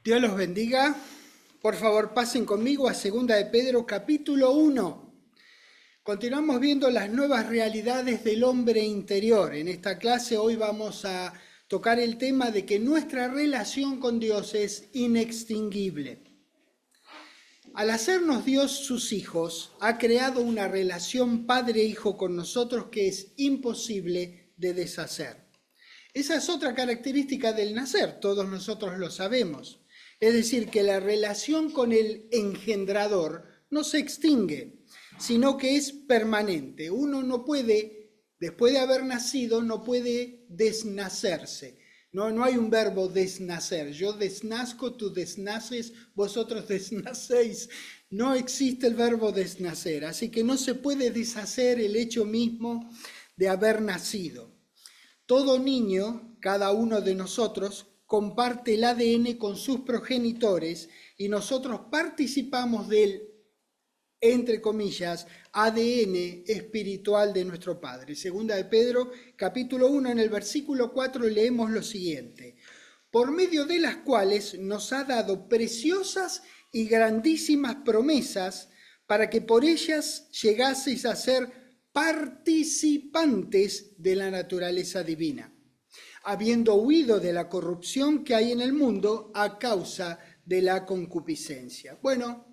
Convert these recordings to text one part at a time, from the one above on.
Dios los bendiga. Por favor, pasen conmigo a 2 de Pedro, capítulo 1. Continuamos viendo las nuevas realidades del hombre interior. En esta clase hoy vamos a tocar el tema de que nuestra relación con Dios es inextinguible. Al hacernos Dios sus hijos, ha creado una relación padre-hijo con nosotros que es imposible de deshacer. Esa es otra característica del nacer, todos nosotros lo sabemos. Es decir, que la relación con el engendrador no se extingue, sino que es permanente. Uno no puede, después de haber nacido, no puede desnacerse. No hay un verbo desnacer. Yo desnazco, tú desnaces, vosotros desnacéis. No existe el verbo desnacer, así que no se puede deshacer el hecho mismo de haber nacido. Todo niño, cada uno de nosotros, comparte el ADN con sus progenitores y nosotros participamos del, entre comillas, ADN espiritual de nuestro Padre. 2 de Pedro, capítulo 1, en el versículo 4 leemos lo siguiente: por medio de las cuales nos ha dado preciosas y grandísimas promesas para que por ellas llegaseis a ser participantes de la naturaleza divina, habiendo huido de la corrupción que hay en el mundo a causa de la concupiscencia. Bueno,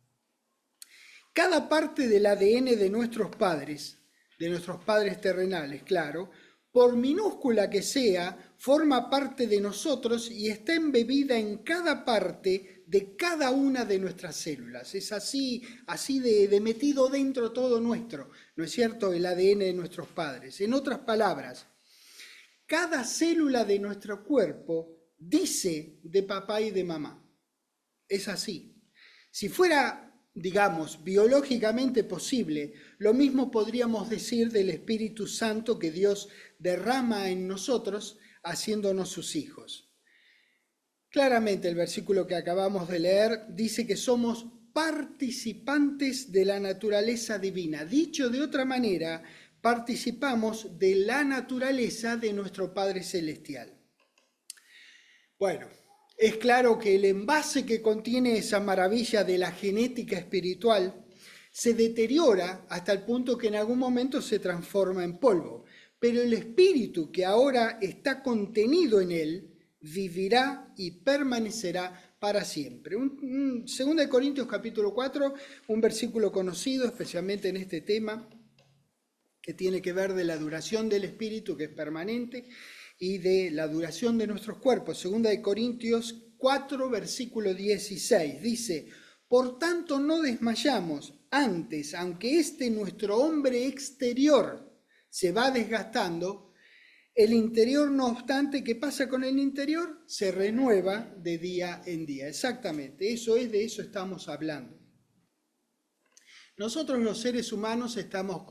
cada parte del ADN de nuestros padres terrenales, claro, por minúscula que sea, forma parte de nosotros y está embebida en cada parte de cada una de nuestras células. Es así de metido dentro todo nuestro, ¿no es cierto?, el ADN de nuestros padres. En otras palabras, cada célula de nuestro cuerpo dice de papá y de mamá. Es así. Si fuera, digamos, biológicamente posible, lo mismo podríamos decir del Espíritu Santo que Dios derrama en nosotros, haciéndonos sus hijos. Claramente el versículo que acabamos de leer dice que somos participantes de la naturaleza divina. Dicho de otra manera, participamos de la naturaleza de nuestro Padre Celestial. Bueno, es claro que el envase que contiene esa maravilla de la genética espiritual se deteriora hasta el punto que en algún momento se transforma en polvo, pero el espíritu que ahora está contenido en él vivirá y permanecerá para siempre. 2 de Corintios capítulo 4, un versículo conocido especialmente en este tema, que tiene que ver de la duración del espíritu, que es permanente, y de la duración de nuestros cuerpos. 2 de Corintios 4, versículo 16, dice: por tanto no desmayamos, antes, aunque nuestro hombre exterior se va desgastando, el interior, no obstante, ¿qué pasa con el interior? Se renueva de día en día. Exactamente, de eso estamos hablando. Nosotros los seres humanos estamos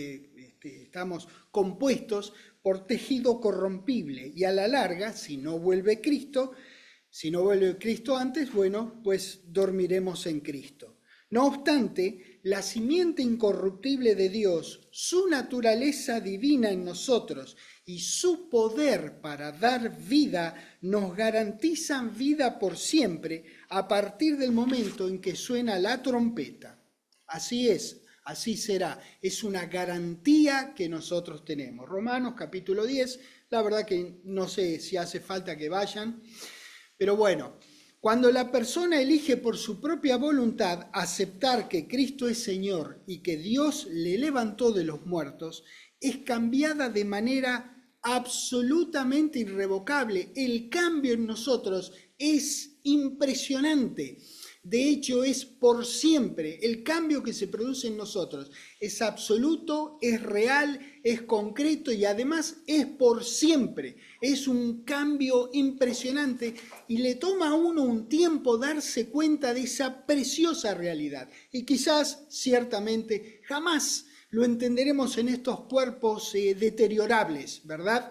compuestos por tejido corrompible y a la larga, si no vuelve Cristo antes, bueno, pues dormiremos en Cristo. No obstante, la simiente incorruptible de Dios, su naturaleza divina en nosotros y su poder para dar vida nos garantizan vida por siempre a partir del momento en que suena la trompeta. Así es, así será. Es una garantía que nosotros tenemos. Romanos capítulo 10, la verdad que no sé si hace falta que vayan, pero bueno, cuando la persona elige por su propia voluntad aceptar que Cristo es Señor y que Dios le levantó de los muertos, es cambiada de manera absolutamente irrevocable. El cambio en nosotros es impresionante. De hecho, es por siempre. El cambio que se produce en nosotros es absoluto, es real, es concreto y además es por siempre. Es un cambio impresionante y le toma a uno un tiempo darse cuenta de esa preciosa realidad. Y quizás, ciertamente, jamás lo entenderemos en estos cuerpos deteriorables, ¿verdad?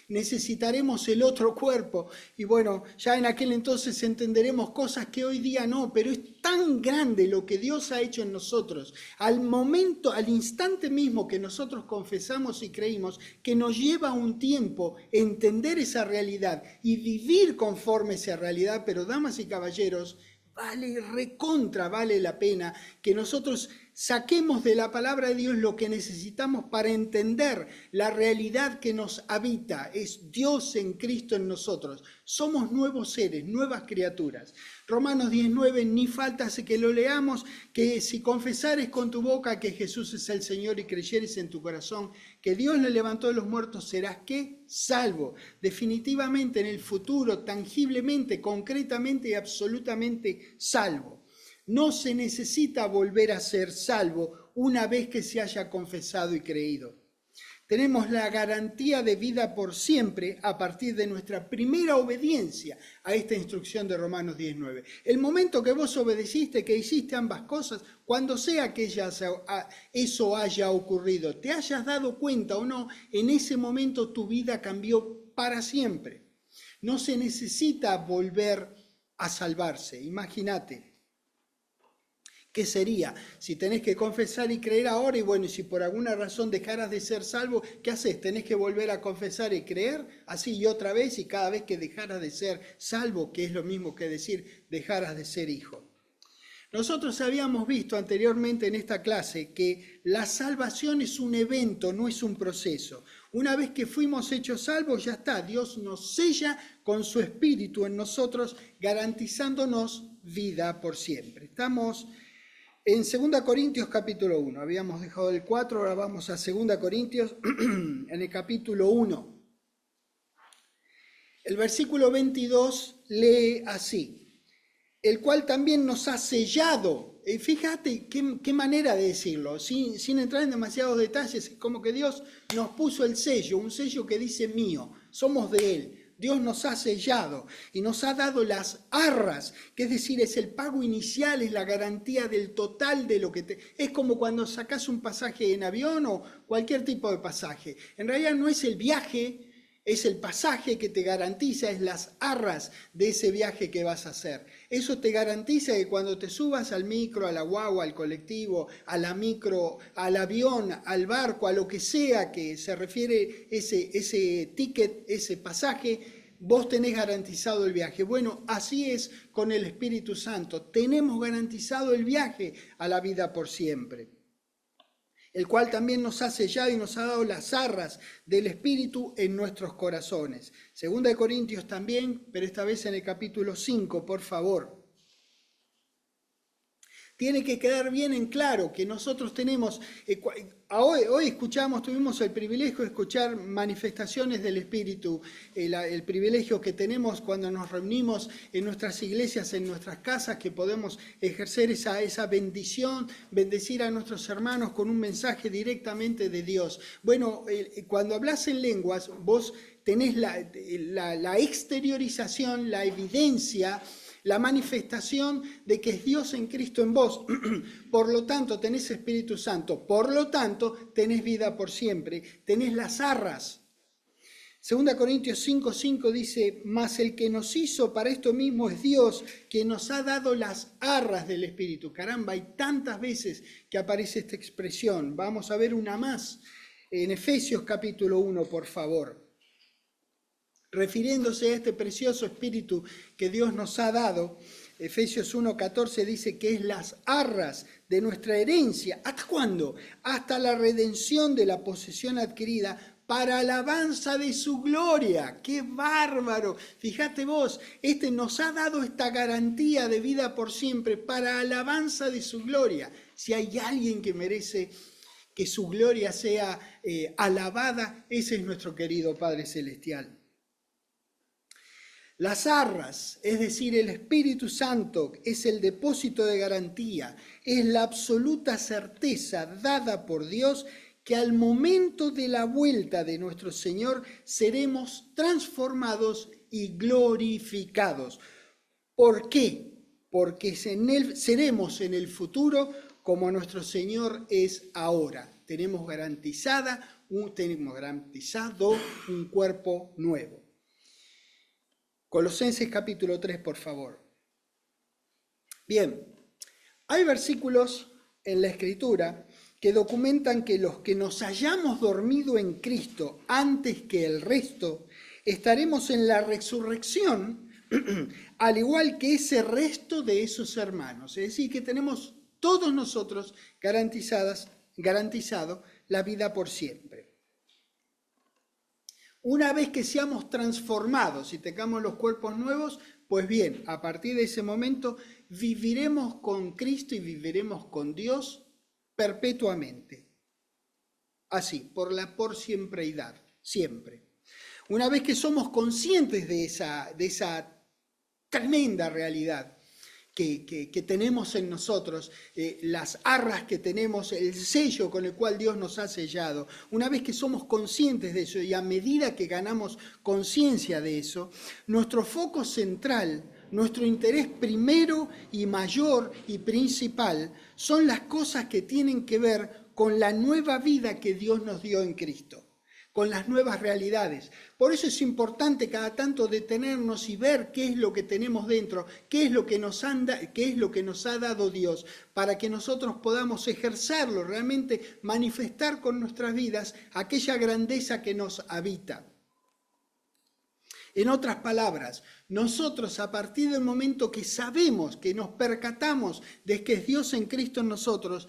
necesitaremos el otro cuerpo. Y bueno, ya en aquel entonces entenderemos cosas que hoy día no, pero es tan grande lo que Dios ha hecho en nosotros, al momento, al instante mismo que nosotros confesamos y creímos, que nos lleva un tiempo entender esa realidad y vivir conforme a esa realidad. Pero damas y caballeros, vale la pena que nosotros saquemos de la palabra de Dios lo que necesitamos para entender la realidad que nos habita. Es Dios en Cristo en nosotros. Somos nuevos seres, nuevas criaturas. Romanos 19, ni falta hace que lo leamos, que si confesares con tu boca que Jesús es el Señor y creyeres en tu corazón que Dios le levantó de los muertos, serás ¿qué? Salvo. Definitivamente en el futuro, tangiblemente, concretamente y absolutamente salvo. No se necesita volver a ser salvo una vez que se haya confesado y creído. Tenemos la garantía de vida por siempre a partir de nuestra primera obediencia a esta instrucción de Romanos 19. El momento que vos obedeciste, que hiciste ambas cosas, cuando sea que eso haya ocurrido, te hayas dado cuenta o no, en ese momento tu vida cambió para siempre. No se necesita volver a salvarse. Imagínate. ¿Qué sería? Si tenés que confesar y creer ahora, y bueno, si por alguna razón dejaras de ser salvo, ¿qué haces? ¿Tenés que volver a confesar y creer? Así y otra vez, y cada vez que dejaras de ser salvo, que es lo mismo que decir dejaras de ser hijo. Nosotros habíamos visto anteriormente en esta clase que la salvación es un evento, no es un proceso. Una vez que fuimos hechos salvos, ya está. Dios nos sella con su espíritu en nosotros, garantizándonos vida por siempre. Estamos en 2 Corintios capítulo 1, habíamos dejado el 4, ahora vamos a 2 Corintios en el capítulo 1. El versículo 22 lee así: el cual también nos ha sellado. Fíjate qué manera de decirlo, sin entrar en demasiados detalles, como que Dios nos puso el sello, un sello que dice mío, somos de Él. Dios nos ha sellado y nos ha dado las arras, que es decir, es el pago inicial, es la garantía del total de lo que es como cuando sacas un pasaje en avión o cualquier tipo de pasaje. En realidad no es el viaje, es el pasaje que te garantiza, es las arras de ese viaje que vas a hacer. Eso te garantiza que cuando te subas al micro, a la guagua, al colectivo, a la micro, al avión, al barco, a lo que sea que se refiere ese ticket, ese pasaje, vos tenés garantizado el viaje. Bueno, así es con el Espíritu Santo. Tenemos garantizado el viaje a la vida por siempre, el cual también nos ha sellado y nos ha dado las arras del Espíritu en nuestros corazones. 2 Corintios también, pero esta vez en el capítulo 5, por favor. Tiene que quedar bien en claro que nosotros tenemos, hoy tuvimos el privilegio de escuchar manifestaciones del Espíritu, el privilegio que tenemos cuando nos reunimos en nuestras iglesias, en nuestras casas, que podemos ejercer esa bendición, bendecir a nuestros hermanos con un mensaje directamente de Dios. Bueno, cuando hablas en lenguas, vos tenés la exteriorización, la evidencia, la manifestación de que es Dios en Cristo en vos. Por lo tanto, tenés Espíritu Santo. Por lo tanto, tenés vida por siempre. Tenés las arras. 2 Corintios 5:5 dice: mas el que nos hizo para esto mismo es Dios, que nos ha dado las arras del Espíritu. Caramba, hay tantas veces que aparece esta expresión. Vamos a ver una más. En Efesios capítulo 1, por favor. Refiriéndose a este precioso Espíritu que Dios nos ha dado, Efesios 1:14 dice que es las arras de nuestra herencia. ¿Hasta cuándo? Hasta la redención de la posesión adquirida para alabanza de su gloria. ¡Qué bárbaro! Fíjate vos, nos ha dado esta garantía de vida por siempre para alabanza de su gloria. Si hay alguien que merece que su gloria sea alabada, ese es nuestro querido Padre Celestial. Las arras, es decir, el Espíritu Santo, es el depósito de garantía, es la absoluta certeza dada por Dios que al momento de la vuelta de nuestro Señor seremos transformados y glorificados. ¿Por qué? Porque seremos en el futuro como nuestro Señor es ahora. Tenemos garantizada tenemos garantizado un cuerpo nuevo. Colosenses capítulo 3, por favor. Bien, hay versículos en la Escritura que documentan que los que nos hayamos dormido en Cristo antes que el resto, estaremos en la resurrección, al igual que ese resto de esos hermanos. Es decir, que tenemos todos nosotros garantizado la vida por siempre. Una vez que seamos transformados y tengamos los cuerpos nuevos, pues bien, a partir de ese momento viviremos con Cristo y viviremos con Dios perpetuamente. Así, por la por siempreidad, siempre. Una vez que somos conscientes de esa tremenda realidad que tenemos en nosotros, las arras que tenemos, el sello con el cual Dios nos ha sellado, una vez que somos conscientes de eso y a medida que ganamos conciencia de eso, nuestro foco central, nuestro interés primero y mayor y principal son las cosas que tienen que ver con la nueva vida que Dios nos dio en Cristo, con las nuevas realidades. Por eso es importante cada tanto detenernos y ver qué es lo que tenemos dentro, qué es lo que nos ha dado Dios, para que nosotros podamos ejercerlo, realmente manifestar con nuestras vidas aquella grandeza que nos habita. En otras palabras, nosotros a partir del momento que sabemos, que nos percatamos de que es Dios en Cristo en nosotros,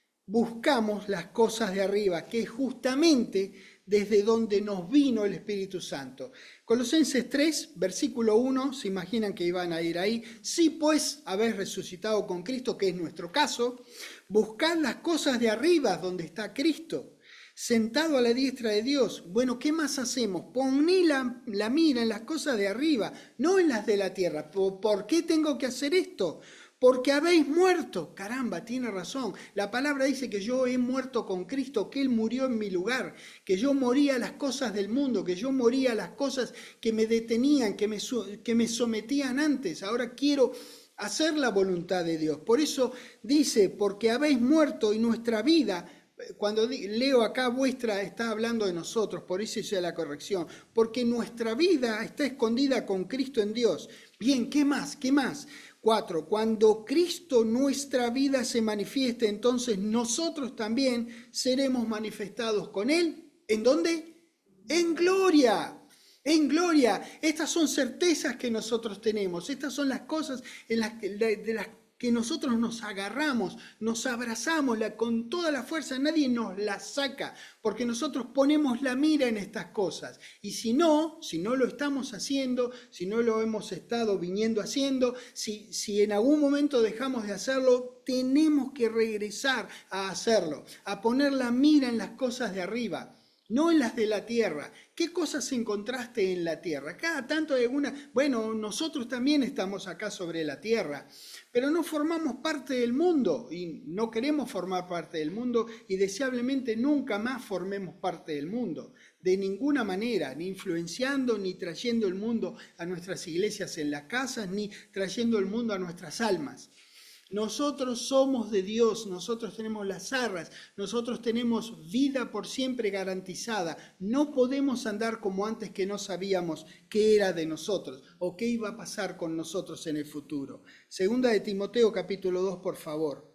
buscamos las cosas de arriba, que es justamente desde donde nos vino el Espíritu Santo. Colosenses 3, versículo 1, se imaginan que iban a ir ahí. Si pues habéis resucitado con Cristo, que es nuestro caso, buscad las cosas de arriba donde está Cristo, sentado a la diestra de Dios. Bueno, ¿qué más hacemos? Poné la mira en las cosas de arriba, no en las de la tierra. ¿Por qué tengo que hacer esto? Porque habéis muerto. Caramba, tiene razón. La palabra dice que yo he muerto con Cristo, que Él murió en mi lugar, que yo moría a las cosas del mundo, que yo moría a las cosas que me detenían, que me sometían antes. Ahora quiero hacer la voluntad de Dios. Por eso dice, porque habéis muerto y nuestra vida, cuando leo acá vuestra, está hablando de nosotros, por eso hice la corrección, porque nuestra vida está escondida con Cristo en Dios. Bien, ¿qué más? ¿Qué más? 4. Cuando Cristo nuestra vida se manifieste, entonces nosotros también seremos manifestados con Él. ¿En dónde? En gloria. En gloria. Estas son certezas que nosotros tenemos. Estas son las cosas de las que nosotros nos agarramos, nos abrazamos con toda la fuerza, nadie nos la saca, porque nosotros ponemos la mira en estas cosas. Y si no lo estamos haciendo, si no lo hemos estado viniendo haciendo, si en algún momento dejamos de hacerlo, tenemos que regresar a hacerlo, a poner la mira en las cosas de arriba, no en las de la tierra. ¿Qué cosas encontraste en la tierra? Cada tanto hay alguna. Bueno, nosotros también estamos acá sobre la tierra, pero no formamos parte del mundo y no queremos formar parte del mundo y deseablemente nunca más formemos parte del mundo. De ninguna manera, ni influenciando, ni trayendo el mundo a nuestras iglesias en las casas, ni trayendo el mundo a nuestras almas. Nosotros somos de Dios, nosotros tenemos las arras, nosotros tenemos vida por siempre garantizada. No podemos andar como antes que no sabíamos qué era de nosotros o qué iba a pasar con nosotros en el futuro. Segunda de Timoteo capítulo 2, por favor.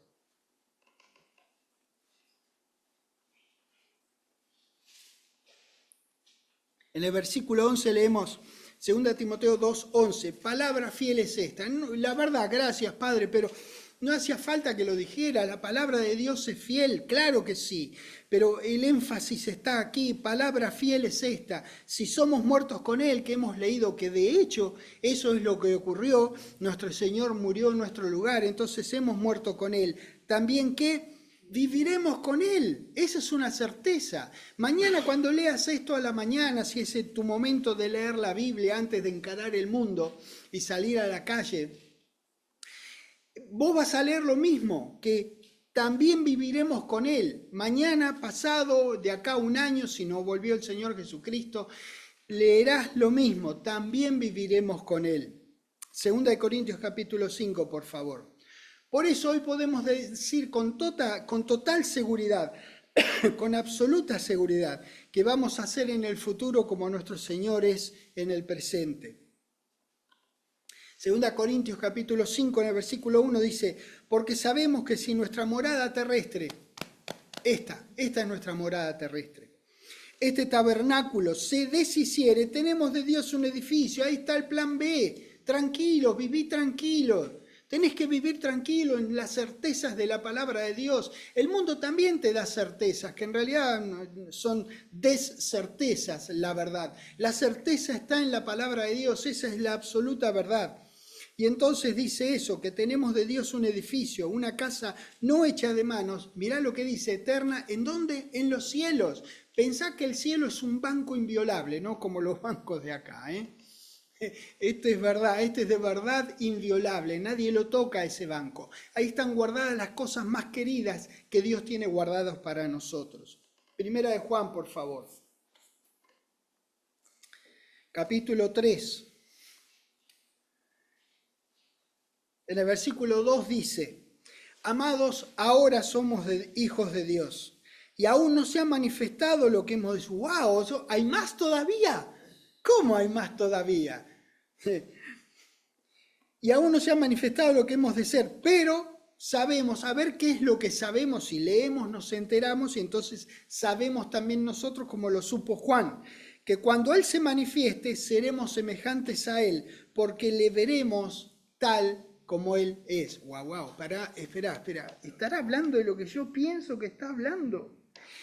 En el versículo 11 leemos, 2 Timoteo 2:11, palabra fiel es esta. La verdad, gracias Padre, pero no hacía falta que lo dijera, la palabra de Dios es fiel, claro que sí, pero el énfasis está aquí, palabra fiel es esta. Si somos muertos con Él, que hemos leído que de hecho eso es lo que ocurrió, nuestro Señor murió en nuestro lugar, entonces hemos muerto con Él. También que viviremos con Él, esa es una certeza. Mañana cuando leas esto a la mañana, si es tu momento de leer la Biblia antes de encarar el mundo y salir a la calle, vos vas a leer lo mismo, que también viviremos con Él. Mañana, pasado, de acá a un año, si no volvió el Señor Jesucristo, leerás lo mismo, también viviremos con Él. 2 Corintios capítulo 5, por favor. Por eso hoy podemos decir con total seguridad con absoluta seguridad que vamos a ser en el futuro como nuestros señores en el presente. Segunda Corintios capítulo 5 en el versículo 1 dice, porque sabemos que si nuestra morada terrestre, esta es nuestra morada terrestre, este tabernáculo se deshiciere, tenemos de Dios un edificio, ahí está el plan B, tranquilo, viví tranquilo. Tenés que vivir tranquilo en las certezas de la palabra de Dios. El mundo también te da certezas, que en realidad son descertezas, la verdad. La certeza está en la palabra de Dios, esa es la absoluta verdad. Y entonces dice eso, que tenemos de Dios un edificio, una casa no hecha de manos. Mirá lo que dice, eterna, ¿en dónde? En los cielos. Pensá que el cielo es un banco inviolable, no como los bancos de acá, ¿eh? Este es verdad, este es de verdad inviolable, nadie lo toca a ese banco. Ahí están guardadas las cosas más queridas que Dios tiene guardadas para nosotros. Primera de Juan, por favor. Capítulo 3. En el versículo 2 dice, amados, ahora somos hijos de Dios y aún no se ha manifestado lo que hemos dicho. ¡Wow! ¿Hay más todavía? ¿Cómo hay más todavía? Y aún no se ha manifestado lo que hemos de ser, pero sabemos, a ver qué es lo que sabemos, si leemos nos enteramos y entonces sabemos también nosotros, como lo supo Juan, que cuando Él se manifieste seremos semejantes a Él, porque le veremos tal como Él es. Wow, espera, ¿estará hablando de lo que yo pienso que está hablando?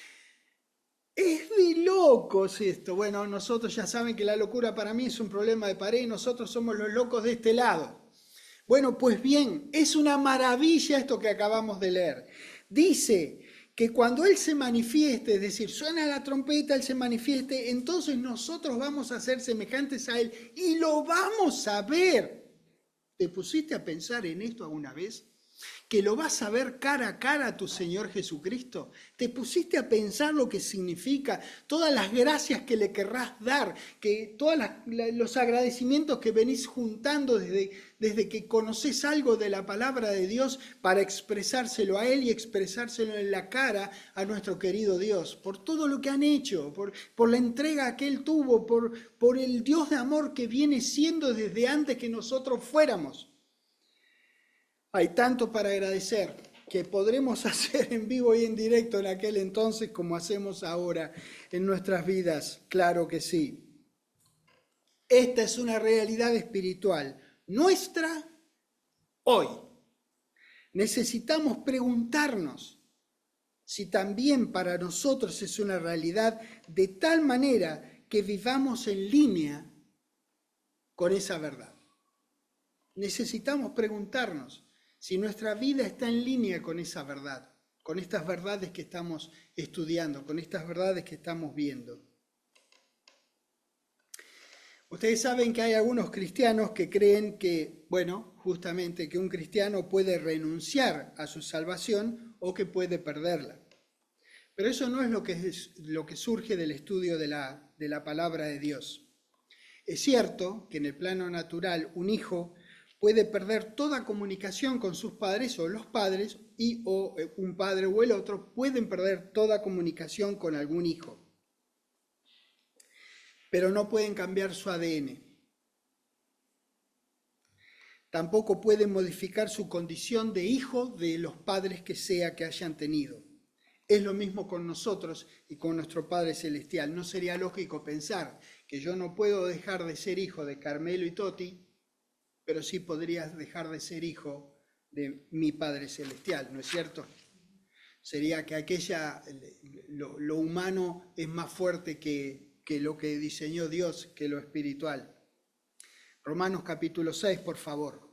Es de locos esto. Bueno, nosotros ya saben que la locura para mí es un problema de pared y nosotros somos los locos de este lado. Bueno, pues bien, es una maravilla esto que acabamos de leer. Dice que cuando Él se manifieste, es decir, suena la trompeta, Él se manifieste, entonces nosotros vamos a ser semejantes a Él y lo vamos a ver. ¿Te pusiste a pensar en esto alguna vez? ¿Que lo vas a ver cara a cara a tu Señor Jesucristo? ¿Te pusiste a pensar lo que significa? Todas las gracias que le querrás dar, que todos los agradecimientos que venís juntando desde que conocés algo de la palabra de Dios para expresárselo a Él y expresárselo en la cara a nuestro querido Dios. Por todo lo que han hecho, por la entrega que Él tuvo, por el Dios de amor que viene siendo desde antes que nosotros fuéramos. Hay tanto para agradecer que podremos hacer en vivo y en directo en aquel entonces como hacemos ahora en nuestras vidas. Claro que sí. Esta es una realidad espiritual nuestra hoy. Necesitamos preguntarnos si también para nosotros es una realidad de tal manera que vivamos en línea con esa verdad. Necesitamos preguntarnos si nuestra vida está en línea con esa verdad, con estas verdades que estamos estudiando, con estas verdades que estamos viendo. Ustedes saben que hay algunos cristianos que creen que, bueno, justamente que un cristiano puede renunciar a su salvación o que puede perderla. Pero eso no es lo que surge del estudio de la palabra de Dios. Es cierto que en el plano natural un hijo puede perder toda comunicación con sus padres o los padres o un padre o el otro pueden perder toda comunicación con algún hijo. Pero no pueden cambiar su ADN. Tampoco pueden modificar su condición de hijo de los padres que sea que hayan tenido. Es lo mismo con nosotros y con nuestro Padre Celestial. No sería lógico pensar que yo no puedo dejar de ser hijo de Carmelo y Toti, pero sí podrías dejar de ser hijo de mi Padre Celestial, ¿no es cierto? Sería que lo humano es más fuerte que lo que diseñó Dios, que lo espiritual. Romanos capítulo 6, por favor.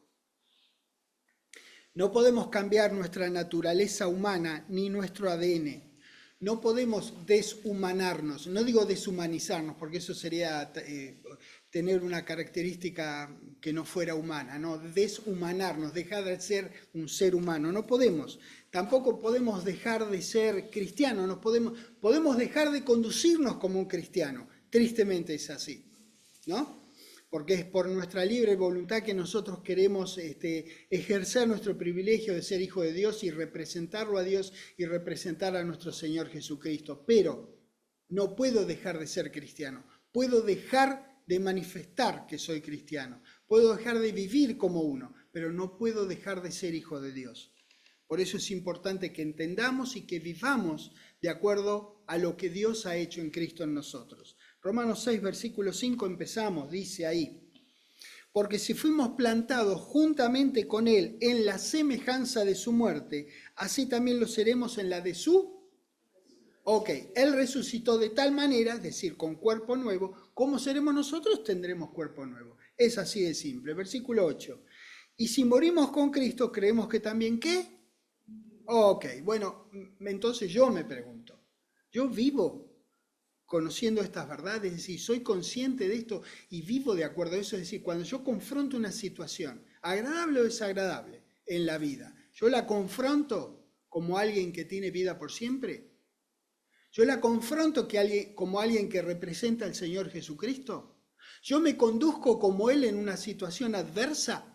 No podemos cambiar nuestra naturaleza humana ni nuestro ADN. No podemos deshumanarnos, no digo deshumanizarnos, porque eso sería tener una característica que no fuera humana, no, deshumanarnos, dejar de ser un ser humano, no podemos. Tampoco podemos dejar de ser cristianos, no podemos dejar de conducirnos como un cristiano, tristemente es así, ¿no? porque es por nuestra libre voluntad que nosotros queremos ejercer nuestro privilegio de ser hijo de Dios y representarlo a Dios y representar a nuestro Señor Jesucristo. Pero no puedo dejar de ser cristiano, puedo dejar de manifestar que soy cristiano, puedo dejar de vivir como uno, pero no puedo dejar de ser hijo de Dios. Por eso es importante que entendamos y que vivamos de acuerdo a lo que Dios ha hecho en Cristo en nosotros. Romanos 6, versículo 5 empezamos, dice ahí: porque si fuimos plantados juntamente con Él en la semejanza de su muerte, así también lo seremos en la de su. Ok, Él resucitó de tal manera, es decir, con cuerpo nuevo, ¿cómo seremos nosotros? Tendremos cuerpo nuevo. Es así de simple. Versículo 8. Y si morimos con Cristo, creemos que también ¿qué? Ok, bueno, entonces yo me pregunto, ¿yo vivo conociendo estas verdades? Es decir, ¿soy consciente de esto y vivo de acuerdo a eso? Es decir, cuando yo confronto una situación, agradable o desagradable en la vida, ¿yo la confronto como alguien que tiene vida por siempre? ¿Yo la confronto como alguien que representa al Señor Jesucristo? ¿Yo me conduzco como Él en una situación adversa?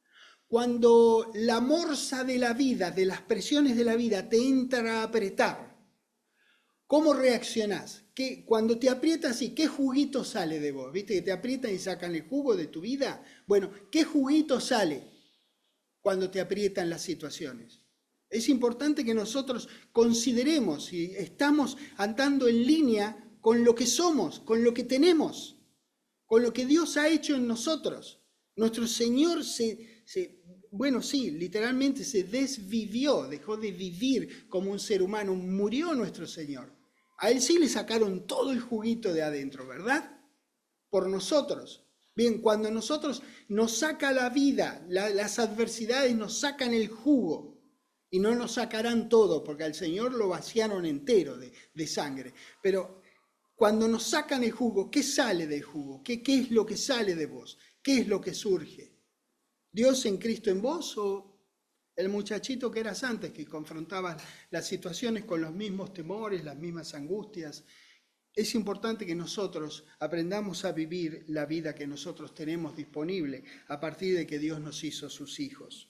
Cuando la morsa de la vida, de las presiones de la vida, te entra a apretar, ¿cómo reaccionás? Cuando te aprietas, ¿y qué juguito sale de vos? ¿Viste que te aprietan y sacan el jugo de tu vida? Bueno, ¿qué juguito sale cuando te aprietan las situaciones? Es importante que nosotros consideremos si estamos andando en línea con lo que somos, con lo que tenemos, con lo que Dios ha hecho en nosotros. Nuestro Señor bueno, sí, literalmente se desvivió, dejó de vivir como un ser humano, murió nuestro Señor. A Él sí le sacaron todo el juguito de adentro, ¿verdad? Por nosotros. Bien, cuando nosotros nos saca la vida, las adversidades nos sacan el jugo y no nos sacarán todo, porque al Señor lo vaciaron entero de sangre. Pero cuando nos sacan el jugo, ¿qué sale del jugo? ¿Qué es lo que sale de vos? ¿Qué es lo que surge? ¿Dios en Cristo en vos o el muchachito que eras antes, que confrontaba las situaciones con los mismos temores, las mismas angustias? Es importante que nosotros aprendamos a vivir la vida que nosotros tenemos disponible a partir de que Dios nos hizo sus hijos.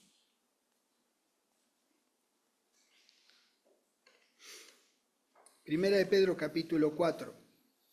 Primera de Pedro capítulo 4.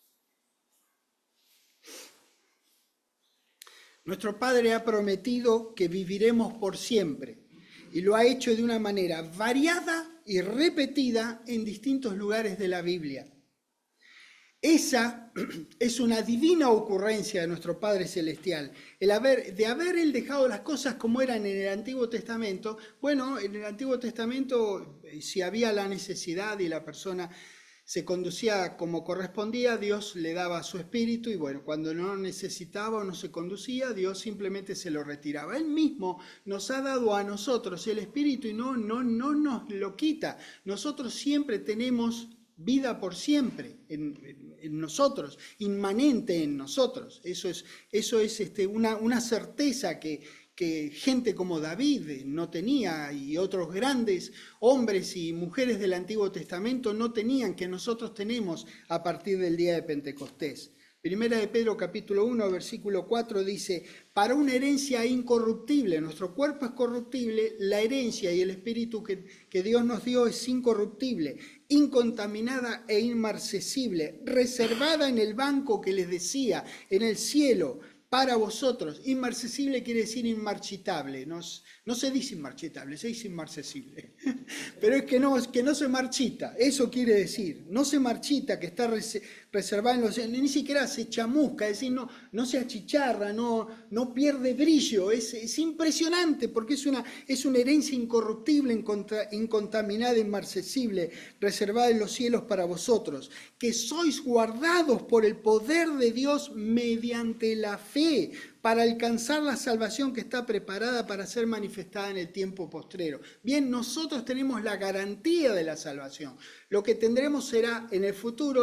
Nuestro Padre ha prometido que viviremos por siempre y lo ha hecho de una manera variada y repetida en distintos lugares de la Biblia. Esa es una divina ocurrencia de nuestro Padre Celestial, de haber Él dejado las cosas como eran en el Antiguo Testamento. Bueno, en el Antiguo Testamento, si había la necesidad y la persona se conducía como correspondía, Dios le daba su espíritu y bueno, cuando no necesitaba o no se conducía, Dios simplemente se lo retiraba. Él mismo nos ha dado a nosotros el espíritu y no nos lo quita. Nosotros siempre tenemos vida por siempre en nosotros, inmanente en nosotros. Eso es una certeza que gente como David no tenía y otros grandes hombres y mujeres del Antiguo Testamento no tenían, que nosotros tenemos a partir del día de Pentecostés. Primera de Pedro capítulo 1, versículo 4 dice: para una herencia incorruptible, nuestro cuerpo es corruptible, la herencia y el espíritu que Dios nos dio es incorruptible, incontaminada e inmarcesible, reservada en el banco que les decía, en el cielo, para vosotros. Inmarcesible quiere decir inmarchitable, no se dice inmarchitable, se dice inmarcesible, pero es que no se marchita, eso quiere decir, no se marchita, que está reservada en los cielos, ni siquiera se chamusca, es decir, no se achicharra, no pierde brillo, es impresionante porque es una herencia incorruptible, incontaminada, inmarcesible, reservada en los cielos para vosotros, que sois guardados por el poder de Dios mediante la fe, para alcanzar la salvación que está preparada para ser manifestada en el tiempo postrero. Bien, nosotros tenemos la garantía de la salvación. Lo que tendremos será en el futuro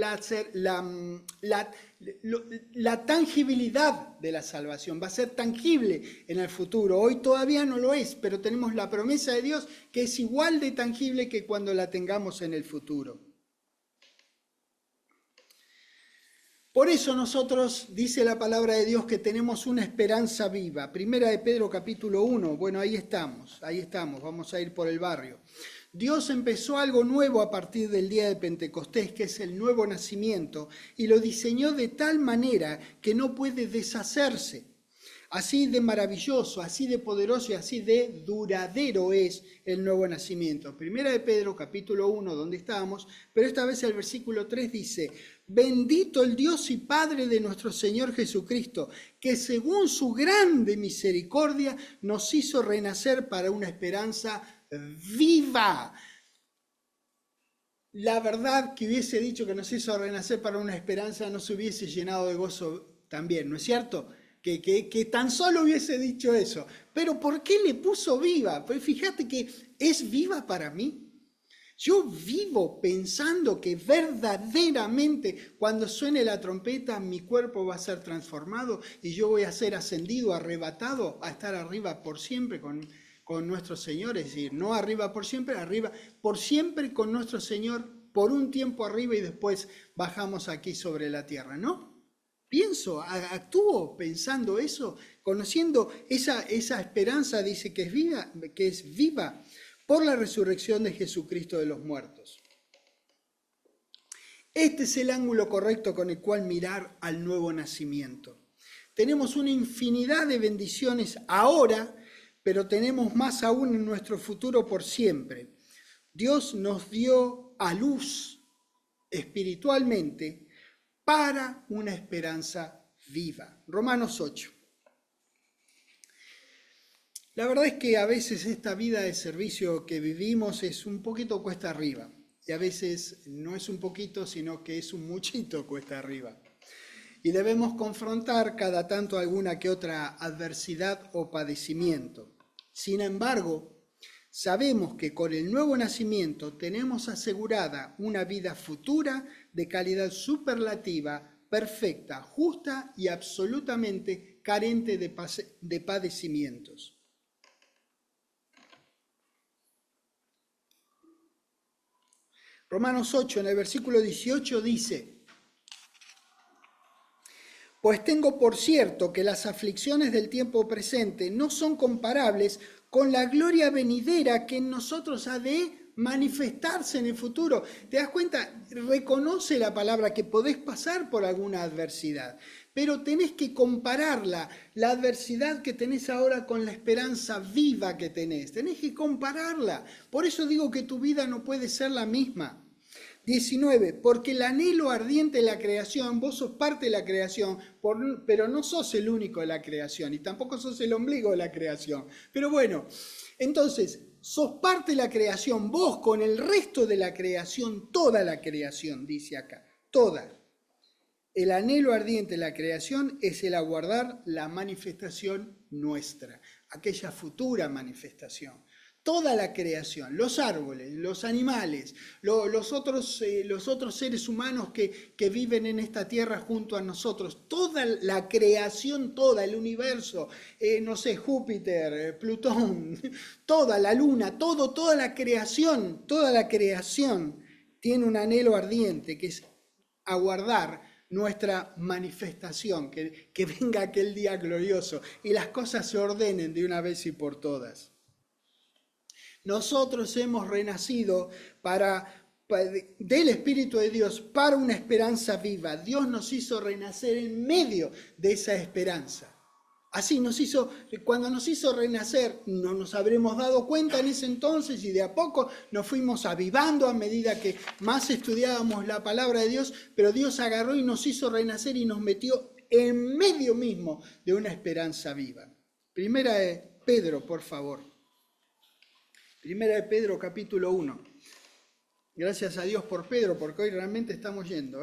la tangibilidad de la salvación. Va a ser tangible en el futuro. Hoy todavía no lo es, pero tenemos la promesa de Dios que es igual de tangible que cuando la tengamos en el futuro. Por eso nosotros, dice la palabra de Dios, que tenemos una esperanza viva. Primera de Pedro capítulo 1, bueno, ahí estamos, vamos a ir por el barrio. Dios empezó algo nuevo a partir del día de Pentecostés, que es el nuevo nacimiento, y lo diseñó de tal manera que no puede deshacerse. Así de maravilloso, así de poderoso y así de duradero es el nuevo nacimiento. Primera de Pedro, capítulo 1, donde estábamos, pero esta vez el versículo 3 dice: bendito el Dios y Padre de nuestro Señor Jesucristo, que según su grande misericordia nos hizo renacer para una esperanza viva. La verdad que hubiese dicho que nos hizo renacer para una esperanza no se hubiese llenado de gozo también, ¿no es cierto? Que tan solo hubiese dicho eso. Pero ¿por qué le puso viva? Pues fíjate que es viva para mí. Yo vivo pensando que verdaderamente cuando suene la trompeta mi cuerpo va a ser transformado y yo voy a ser ascendido, arrebatado a estar arriba por siempre con nuestro Señor. Es decir, no arriba por siempre con nuestro Señor, por un tiempo arriba y después bajamos aquí sobre la tierra, ¿no? Pienso, actúo pensando eso, conociendo esa esperanza, dice que es viva por la resurrección de Jesucristo de los muertos. Este es el ángulo correcto con el cual mirar al nuevo nacimiento. Tenemos una infinidad de bendiciones ahora, pero tenemos más aún en nuestro futuro por siempre. Dios nos dio a luz espiritualmente para una esperanza viva. Romanos 8. La verdad es que a veces esta vida de servicio que vivimos es un poquito cuesta arriba. Y a veces no es un poquito, sino que es un muchito cuesta arriba. Y debemos confrontar cada tanto alguna que otra adversidad o padecimiento. Sin embargo, sabemos que con el nuevo nacimiento tenemos asegurada una vida futura de calidad superlativa, perfecta, justa y absolutamente carente de padecimientos. Romanos 8, en el versículo 18 dice: pues tengo por cierto que las aflicciones del tiempo presente no son comparables con la gloria venidera que en nosotros ha de manifestarse en el futuro. ¿Te das cuenta? Reconoce la palabra que podés pasar por alguna adversidad, pero tenés que compararla, la adversidad que tenés ahora con la esperanza viva que tenés. Tenés que compararla. Por eso digo que tu vida no puede ser la misma. 19, porque el anhelo ardiente de la creación, vos sos parte de la creación, pero no sos el único de la creación y tampoco sos el ombligo de la creación. Pero bueno, entonces, sos parte de la creación, vos con el resto de la creación, toda la creación, dice acá, toda. El anhelo ardiente de la creación es el aguardar la manifestación nuestra, aquella futura manifestación. Toda la creación, los árboles, los animales, los otros seres humanos que viven en esta tierra junto a nosotros, toda la creación, toda el universo, no sé, Júpiter, Plutón, toda la luna, toda la creación tiene un anhelo ardiente que es aguardar nuestra manifestación, que venga aquel día glorioso y las cosas se ordenen de una vez y por todas. Nosotros hemos renacido del Espíritu de Dios para una esperanza viva. Dios nos hizo renacer en medio de esa esperanza. Así cuando nos hizo renacer, no nos habremos dado cuenta en ese entonces y de a poco nos fuimos avivando a medida que más estudiábamos la palabra de Dios, pero Dios agarró y nos hizo renacer y nos metió en medio mismo de una esperanza viva. Primera de Pedro, por favor. Primera de Pedro, capítulo 1. Gracias a Dios por Pedro, porque hoy realmente estamos yendo,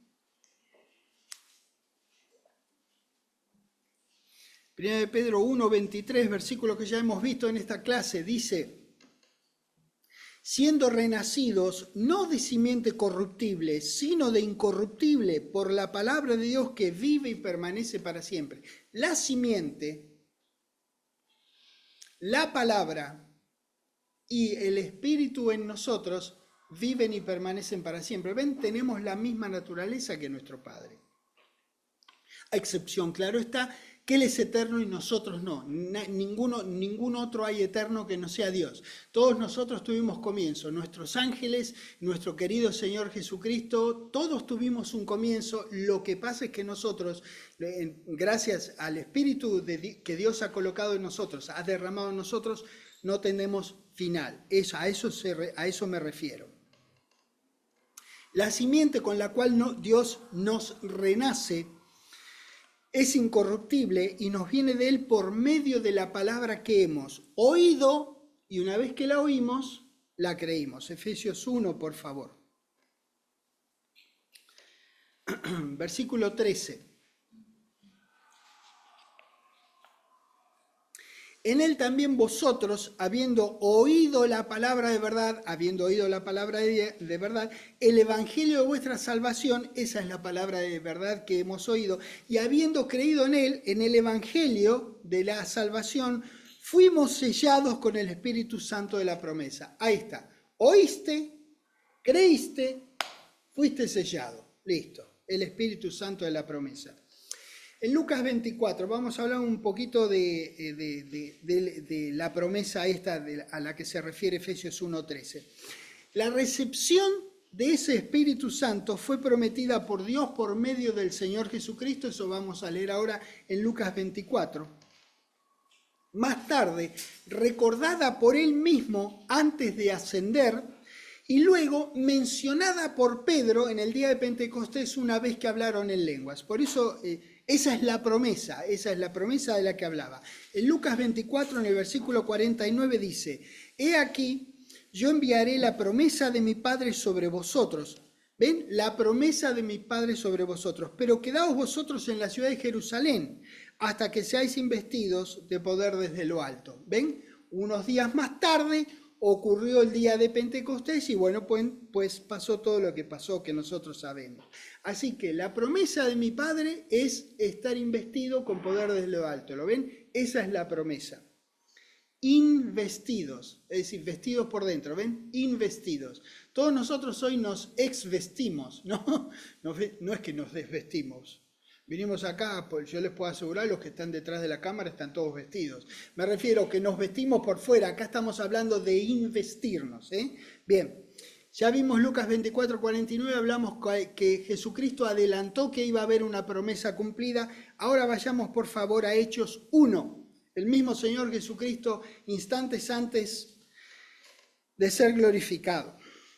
Primera de Pedro 1, 23, versículo que ya hemos visto en esta clase, dice: siendo renacidos no de simiente corruptible, sino de incorruptible, por la palabra de Dios que vive y permanece para siempre. La simiente, la palabra y el Espíritu en nosotros viven y permanecen para siempre. ¿Ven? Tenemos la misma naturaleza que nuestro Padre. A excepción, claro está, que Él es eterno y nosotros no. Ningún otro hay eterno que no sea Dios. Todos nosotros tuvimos comienzo. Nuestros ángeles, nuestro querido Señor Jesucristo, todos tuvimos un comienzo. Lo que pasa es que nosotros, gracias al Espíritu que Dios ha colocado en nosotros, ha derramado en nosotros, no tenemos final. A eso me refiero. La simiente con la cual Dios nos renace es incorruptible y nos viene de Él por medio de la palabra que hemos oído y una vez que la oímos, la creímos. Efesios 1, por favor. Versículo 13. En Él también vosotros, habiendo oído la palabra de verdad, de verdad, el evangelio de vuestra salvación, esa es la palabra de verdad que hemos oído, y habiendo creído en Él, en el evangelio de la salvación, fuimos sellados con el Espíritu Santo de la promesa. Ahí está. Oíste, creíste, fuiste sellado. Listo. El Espíritu Santo de la promesa. En Lucas 24 vamos a hablar un poquito de la promesa esta a la que se refiere Efesios 1:13. La recepción de ese Espíritu Santo fue prometida por Dios por medio del Señor Jesucristo, eso vamos a leer ahora en Lucas 24. Más tarde, recordada por Él mismo antes de ascender, y luego mencionada por Pedro en el día de Pentecostés una vez que hablaron en lenguas. Por eso esa es la promesa de la que hablaba. En Lucas 24, en el versículo 49 dice, he aquí, yo enviaré la promesa de mi Padre sobre vosotros. ¿Ven? La promesa de mi Padre sobre vosotros. Pero quedaos vosotros en la ciudad de Jerusalén hasta que seáis investidos de poder desde lo alto. ¿Ven? Unos días más tarde ocurrió el día de Pentecostés y bueno, pues pasó todo lo que pasó, que nosotros sabemos. Así que la promesa de mi Padre es estar investido con poder desde lo alto. ¿Lo ven? Esa es la promesa. Investidos, es decir, vestidos por dentro, ¿ven? Investidos. Todos nosotros hoy nos exvestimos, ¿no? No es que nos desvestimos. Vinimos acá, pues yo les puedo asegurar, los que están detrás de la cámara están todos vestidos. Me refiero que nos vestimos por fuera, acá estamos hablando de investirnos. Bien, ya vimos Lucas 24:49, hablamos que Jesucristo adelantó que iba a haber una promesa cumplida. Ahora vayamos por favor a Hechos 1. El mismo Señor Jesucristo, instantes antes de ser glorificado.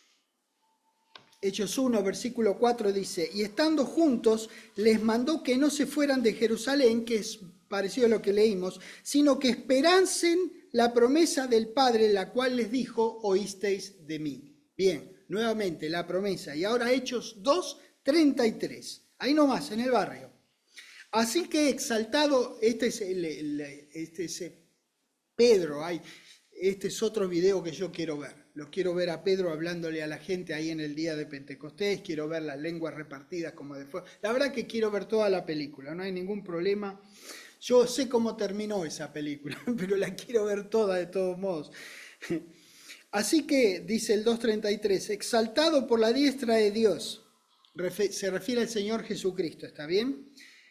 Hechos 1, versículo 4 dice, y estando juntos, les mandó que no se fueran de Jerusalén, que es parecido a lo que leímos, sino que esperasen la promesa del Padre, la cual les dijo, oísteis de mí. Bien, nuevamente la promesa. Y ahora Hechos 2, 33. Ahí nomás, en el barrio. Así que exaltado, este es Pedro, este es otro video que yo quiero ver. Lo quiero ver a Pedro hablándole a la gente ahí en el día de Pentecostés, quiero ver las lenguas repartidas como de fuego. La verdad que quiero ver toda la película, no hay ningún problema. Yo sé cómo terminó esa película, pero la quiero ver toda de todos modos. Así que, dice el 2.33, exaltado por la diestra de Dios, se refiere al Señor Jesucristo, ¿está bien?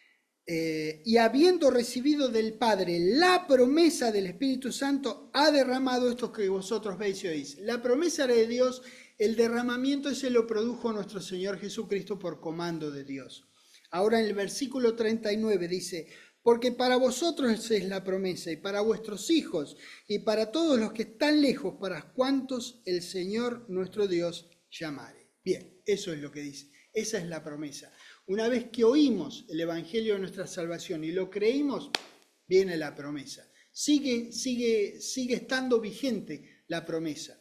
Y habiendo recibido del Padre la promesa del Espíritu Santo, ha derramado esto que vosotros veis y oís. La promesa de Dios, el derramamiento ese lo produjo nuestro Señor Jesucristo por comando de Dios. Ahora en el versículo 39 dice, porque para vosotros es la promesa y para vuestros hijos y para todos los que están lejos, para cuantos el Señor nuestro Dios llamare. Bien, eso es lo que dice, esa es la promesa. Una vez que oímos el Evangelio de nuestra salvación y lo creímos, viene la promesa. Sigue estando vigente la promesa.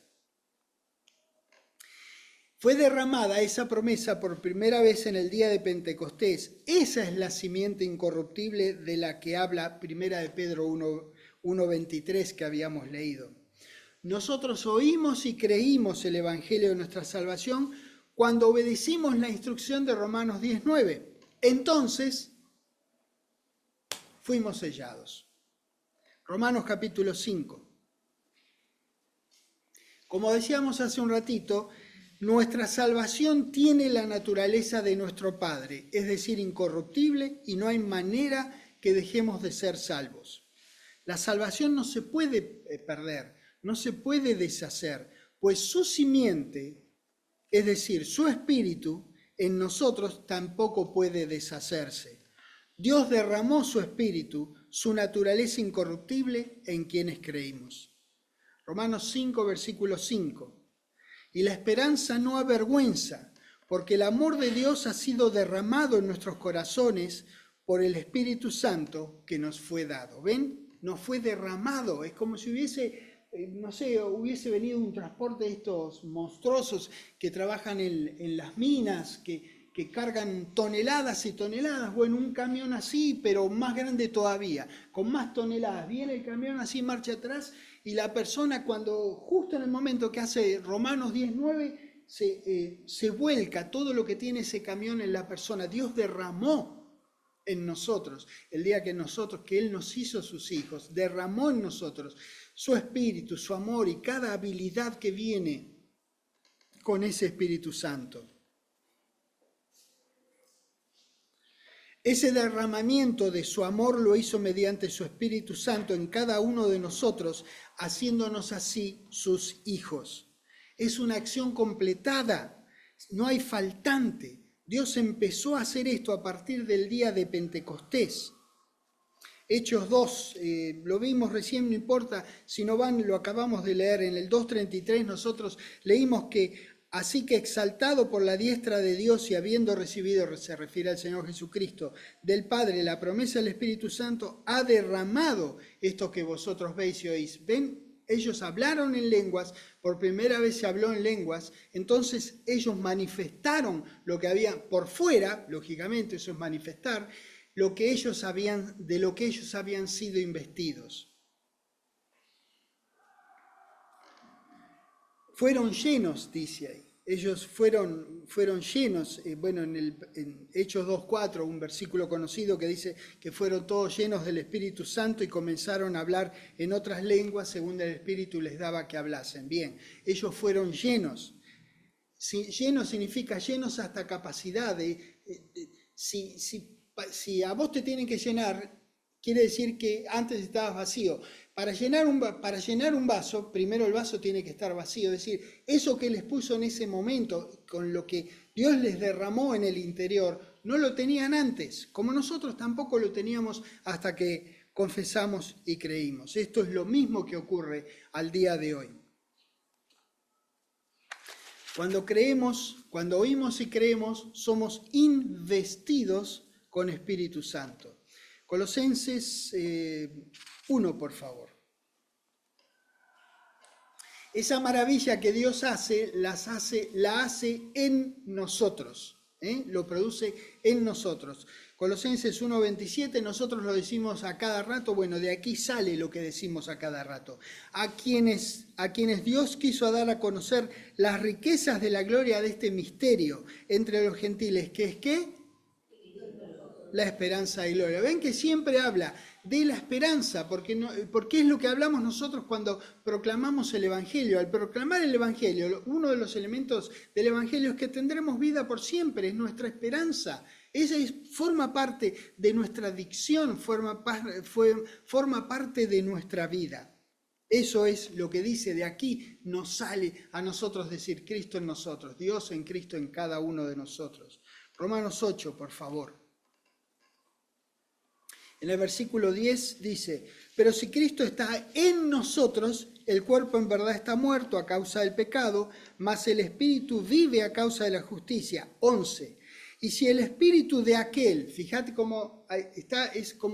Fue derramada esa promesa por primera vez en el día de Pentecostés. Esa es la simiente incorruptible de la que habla primera de Pedro 1:23 que habíamos leído. Nosotros oímos y creímos el Evangelio de nuestra salvación cuando obedecimos la instrucción de Romanos 10:9. Entonces, fuimos sellados. Romanos capítulo 5. Como decíamos hace un ratito, Nuestra salvación tiene la naturaleza de nuestro Padre, es decir, incorruptible, y no hay manera que dejemos de ser salvos. La salvación no se puede perder, no se puede deshacer, pues su simiente, es decir, su espíritu, en nosotros tampoco puede deshacerse. Dios derramó su espíritu, su naturaleza incorruptible, en quienes creímos. Romanos 5, versículo 5. Y la esperanza no avergüenza, porque el amor de Dios ha sido derramado en nuestros corazones por el Espíritu Santo que nos fue dado. ¿Ven? Nos fue derramado. Es como si hubiese venido un transporte de estos monstruosos que trabajan en las minas, que cargan toneladas y toneladas. Bueno, un camión así, pero más grande todavía, con más toneladas. Viene el camión así, marcha atrás, y la persona cuando justo en el momento que hace Romanos 10:9 se vuelca todo lo que tiene ese camión en la persona. Dios derramó en nosotros el día que Él nos hizo sus hijos, derramó en nosotros su espíritu, su amor y cada habilidad que viene con ese Espíritu Santo. Ese derramamiento de su amor lo hizo mediante su Espíritu Santo en cada uno de nosotros, haciéndonos así sus hijos. Es una acción completada, no hay faltante. Dios empezó a hacer esto a partir del día de Pentecostés. Hechos 2, lo vimos recién, no importa si no van, lo acabamos de leer. En el 2:33 nosotros leímos que así que exaltado por la diestra de Dios y habiendo recibido, se refiere al Señor Jesucristo, del Padre la promesa del Espíritu Santo, ha derramado esto que vosotros veis y oís. ¿Ven? Ellos hablaron en lenguas, por primera vez se habló en lenguas, entonces ellos manifestaron lo que había por fuera, lógicamente eso es manifestar, de lo que ellos habían sido investidos. Fueron llenos, dice ahí. Ellos fueron llenos, en Hechos 2:4, un versículo conocido que dice que fueron todos llenos del Espíritu Santo y comenzaron a hablar en otras lenguas según el Espíritu les daba que hablasen. Bien, ellos fueron llenos. Llenos significa llenos hasta capacidad. Si a vos te tienen que llenar, quiere decir que antes estabas vacío. Para llenar un vaso, primero el vaso tiene que estar vacío, es decir, eso que les puso en ese momento, con lo que Dios les derramó en el interior, no lo tenían antes, como nosotros tampoco lo teníamos hasta que confesamos y creímos. Esto es lo mismo que ocurre al día de hoy. Cuando oímos y creemos, somos investidos con Espíritu Santo. Colosenses 1, por favor. Esa maravilla que Dios hace, la hace en nosotros, lo produce en nosotros. Colosenses 1:27, nosotros lo decimos a cada rato, bueno, de aquí sale lo que decimos a cada rato. A quienes Dios quiso dar a conocer las riquezas de la gloria de este misterio entre los gentiles, que es ¿qué? La esperanza y gloria. Ven que siempre habla de la esperanza, porque es lo que hablamos nosotros cuando proclamamos el Evangelio. Al proclamar el Evangelio, uno de los elementos del Evangelio es que tendremos vida por siempre, es nuestra esperanza. Esa forma parte de nuestra dicción, forma parte de nuestra vida. Eso es lo que dice, de aquí nos sale a nosotros decir Cristo en nosotros, Dios en Cristo en cada uno de nosotros. Romanos 8, por favor. En el versículo 10 dice, pero si Cristo está en nosotros, el cuerpo en verdad está muerto a causa del pecado, mas el espíritu vive a causa de la justicia. 11. Y si el espíritu de aquel, fíjate cómo está,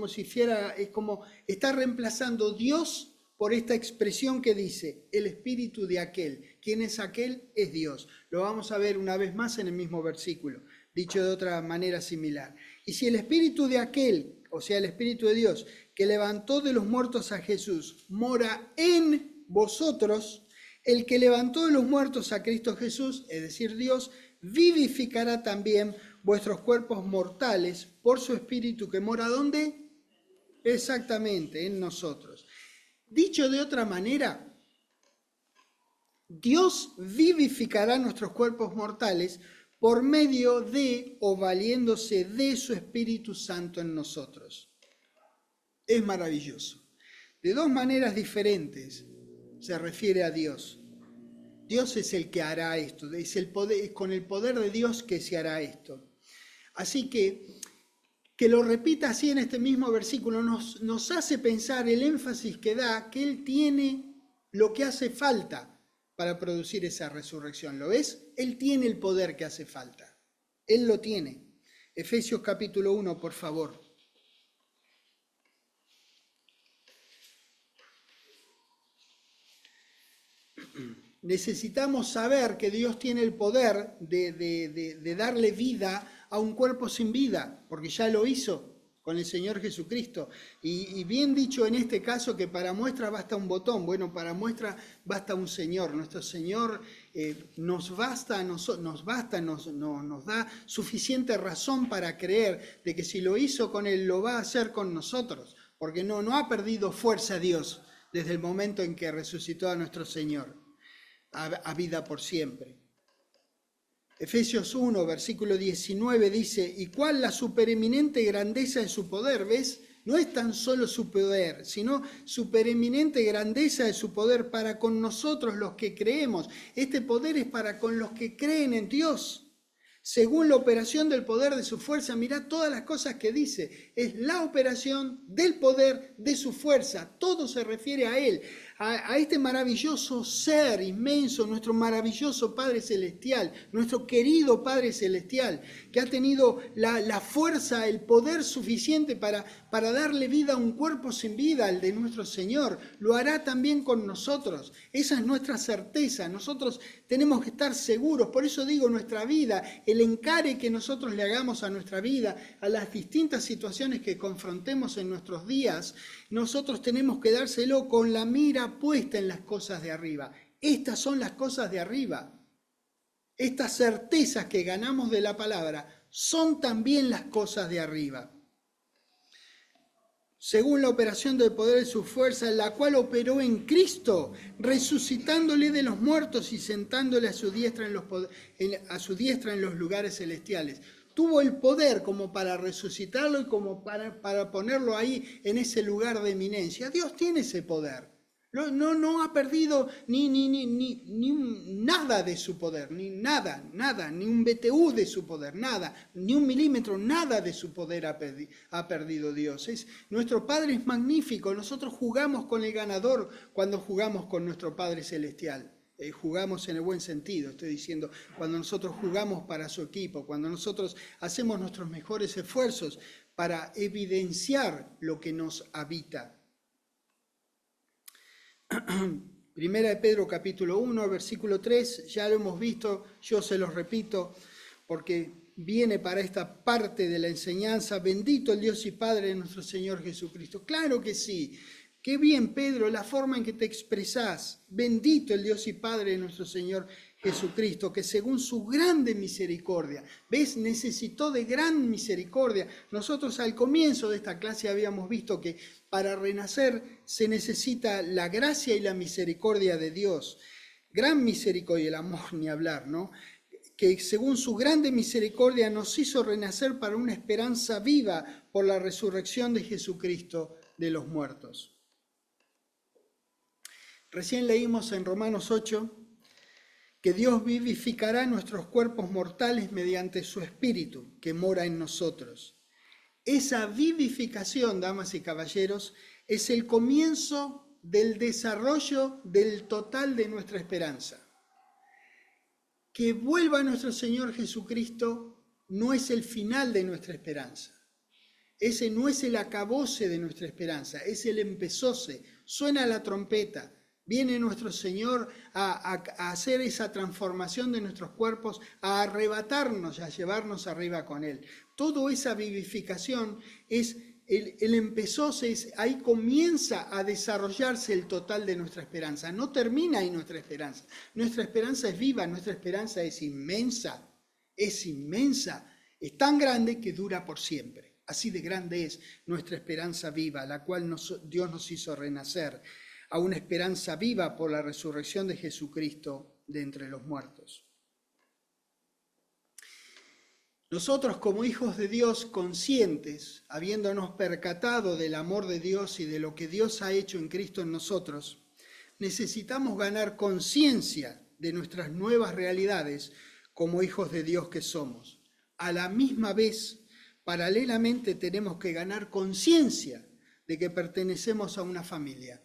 está reemplazando Dios por esta expresión que dice, el espíritu de aquel. ¿Quién es aquel? Es Dios. Lo vamos a ver una vez más en el mismo versículo, dicho de otra manera similar. Y si el espíritu de aquel, o sea, el Espíritu de Dios, que levantó de los muertos a Jesús, mora en vosotros, el que levantó de los muertos a Cristo Jesús, es decir, Dios, vivificará también vuestros cuerpos mortales por su Espíritu que mora ¿dónde? Exactamente, en nosotros. Dicho de otra manera, Dios vivificará nuestros cuerpos mortales por medio de o valiéndose de su Espíritu Santo en nosotros. Es maravilloso. De dos maneras diferentes se refiere a Dios. Dios es el que hará esto, es con el poder de Dios que se hará esto. Así que lo repita así en este mismo versículo nos hace pensar el énfasis que da que Él tiene lo que hace falta para producir esa resurrección. ¿Lo ves? Él tiene el poder que hace falta. Él lo tiene. Efesios capítulo 1, por favor. Necesitamos saber que Dios tiene el poder de darle vida a un cuerpo sin vida, porque ya lo hizo con el Señor Jesucristo. Y bien dicho en este caso que para muestra basta un botón. Bueno, para muestra basta un Señor. Nuestro Señor nos da suficiente razón para creer de que si lo hizo con Él, lo va a hacer con nosotros, porque no ha perdido fuerza Dios desde el momento en que resucitó a nuestro Señor a vida por siempre. Efesios 1, versículo 19 dice, ¿y cuál la supereminente grandeza de su poder? ¿Ves? No es tan solo su poder, sino supereminente grandeza de su poder para con nosotros los que creemos. Este poder es para con los que creen en Dios. Según la operación del poder de su fuerza, mirá todas las cosas que dice. Es la operación del poder de su fuerza. Todo se refiere a Él. A este maravilloso ser inmenso, nuestro maravilloso Padre Celestial, nuestro querido Padre Celestial, que ha tenido la fuerza, el poder suficiente para darle vida a un cuerpo sin vida, al de nuestro Señor. Lo hará también con nosotros. Esa es nuestra certeza. Nosotros tenemos que estar seguros. Por eso digo, nuestra vida, el encare que nosotros le hagamos a nuestra vida, a las distintas situaciones que confrontemos en nuestros días, nosotros tenemos que dárselo con la mira puesta en las cosas de arriba. Estas son las cosas de arriba. Estas certezas que ganamos de la palabra son también las cosas de arriba. Según la operación del poder de su fuerza, la cual operó en Cristo, resucitándole de los muertos y sentándole a su diestra en los lugares celestiales. Tuvo el poder como para resucitarlo y como para ponerlo ahí en ese lugar de eminencia. Dios tiene ese poder. No ha perdido ni nada de su poder, ni un BTU de su poder, nada, ni un milímetro, nada de su poder ha perdido Dios. Nuestro Padre es magnífico, nosotros jugamos con el ganador cuando jugamos con nuestro Padre Celestial. Jugamos en el buen sentido, estoy diciendo, cuando nosotros jugamos para su equipo, cuando nosotros hacemos nuestros mejores esfuerzos para evidenciar lo que nos habita. Primera de Pedro capítulo 1, versículo 3, ya lo hemos visto, yo se los repito, porque viene para esta parte de la enseñanza. Bendito el Dios y Padre de nuestro Señor Jesucristo. Claro que sí. Qué bien, Pedro, la forma en que te expresás. Bendito el Dios y Padre de nuestro Señor Jesucristo, que según su grande misericordia, ¿ves? Necesitó de gran misericordia. Nosotros al comienzo de esta clase habíamos visto que para renacer se necesita la gracia y la misericordia de Dios. Gran misericordia, el amor ni hablar, ¿no? Que según su grande misericordia nos hizo renacer para una esperanza viva por la resurrección de Jesucristo de los muertos. Recién leímos en Romanos 8 que Dios vivificará nuestros cuerpos mortales mediante su Espíritu que mora en nosotros. Esa vivificación, damas y caballeros, es el comienzo del desarrollo del total de nuestra esperanza. Que vuelva nuestro Señor Jesucristo no es el final de nuestra esperanza. Ese no es el acabose de nuestra esperanza, es el empezóse. Suena la trompeta. Viene nuestro Señor a hacer esa transformación de nuestros cuerpos, a arrebatarnos, a llevarnos arriba con Él. Toda esa vivificación es el empezóse, ahí comienza a desarrollarse el total de nuestra esperanza. No termina ahí nuestra esperanza. Nuestra esperanza es viva, nuestra esperanza es inmensa, es tan grande que dura por siempre. Así de grande es nuestra esperanza viva, la cual Dios nos hizo renacer. a una esperanza viva por la resurrección de Jesucristo de entre los muertos. Nosotros como hijos de Dios conscientes, habiéndonos percatado del amor de Dios y de lo que Dios ha hecho en Cristo en nosotros, necesitamos ganar conciencia de nuestras nuevas realidades como hijos de Dios que somos. A la misma vez, paralelamente tenemos que ganar conciencia de que pertenecemos a una familia.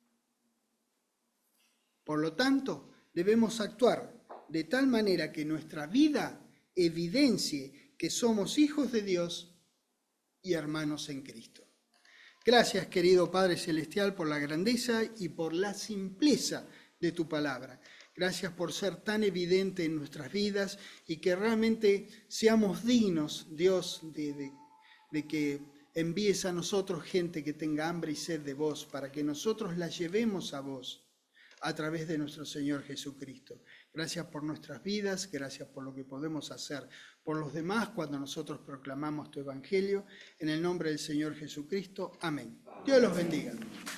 Por lo tanto, debemos actuar de tal manera que nuestra vida evidencie que somos hijos de Dios y hermanos en Cristo. Gracias, querido Padre Celestial, por la grandeza y por la simpleza de tu palabra. Gracias por ser tan evidente en nuestras vidas y que realmente seamos dignos, Dios, de que envíes a nosotros gente que tenga hambre y sed de vos, para que nosotros la llevemos a vos a través de nuestro Señor Jesucristo. Gracias por nuestras vidas, gracias por lo que podemos hacer por los demás cuando nosotros proclamamos tu Evangelio. En el nombre del Señor Jesucristo, amén. Dios los bendiga.